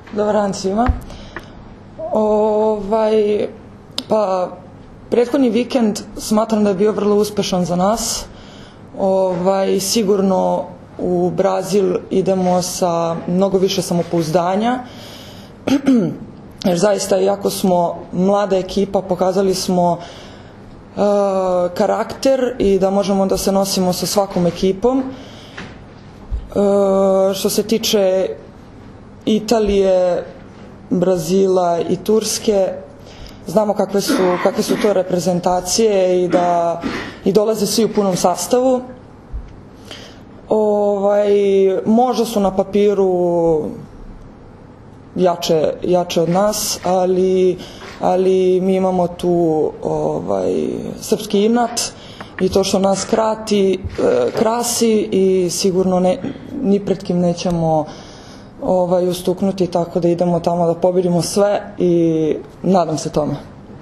Dobar dan svima. Pa, prethodni vikend smatram da je bio vrlo uspešan za nas. Sigurno u Brazil idemo sa mnogo više samopouzdanja, jer zaista, iako smo mlada ekipa, pokazali smo karakter i da možemo da se nosimo sa svakom ekipom. Što se tiče Italije, Brazila i Turske, znamo kakve su to reprezentacije i dolaze svi u punom sastavu. Možda su na papiru jače od nas, ali mi imamo tu srpski inat i to što nas krasi i sigurno ni pred kim nećemo ustuknuti, tako da idemo tamo da pobedimo sve i nadam se tome.